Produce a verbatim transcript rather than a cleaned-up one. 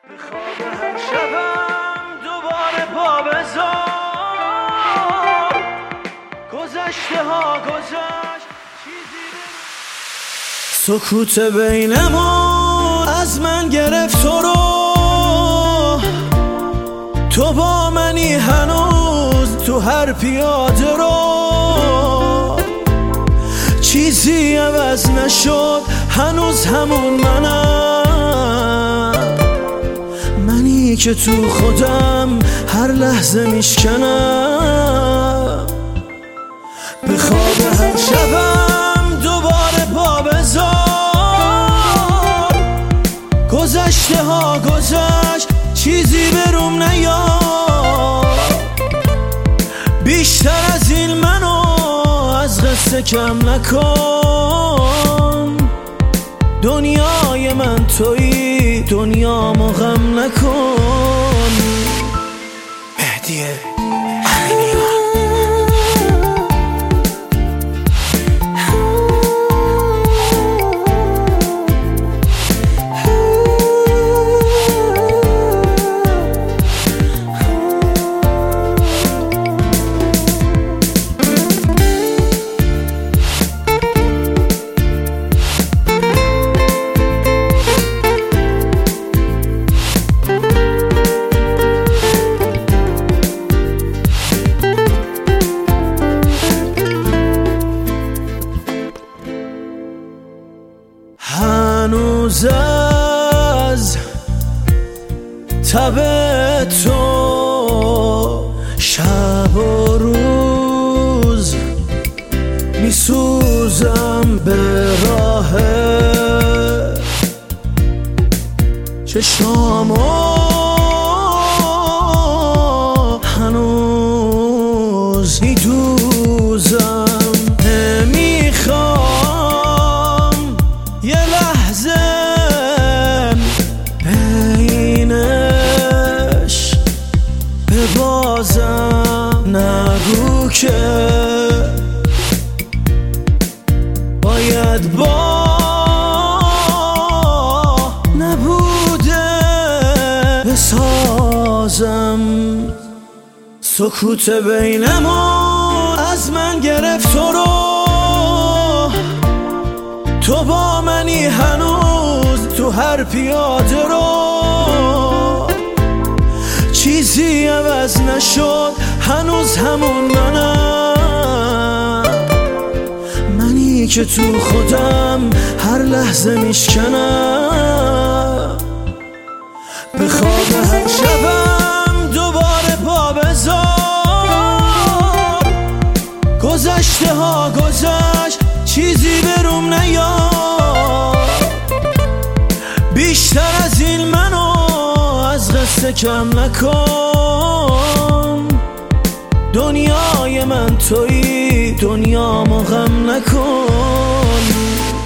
به خواب هر شبم دوباره پا بذار، گذشته ها گذشت چیزی سکوت بین ما از من گرفت تو رو، تو با منی هنوز تو هر پیاده رو، چیزی عوض نشد هنوز همون منم، منی که تو خودم هر لحظه میشکنم. به خواب هر شبم دوباره پا بذار، گذشته ها گذشت چیزی بروم نیاد، بیشتر از این منو از قصه کم نکن، دنیای من تویی دنیامو غم نکن. مهدیه هنوز از تب تو شب و روز میسوزم به راه چشامو، هنوز میدوزم، نمیخوام یه لحظه بینش ببازم، نگو که باید با نبوده بسازم. سکوت بین ما از من گرفت تو رو، تو با منی هنوز تو هر پیاده رو، چیزی عوض نشد هنوز همون منم، منی که تو خودم هر لحظه میشکنم. به خواب هر شبم دوباره پا بذار، گذشته ها گذشت چیزی بروم نیاد، بیشتر از این منو از قصه کم نکن، دنیای من تویی دنیامو غم نکن.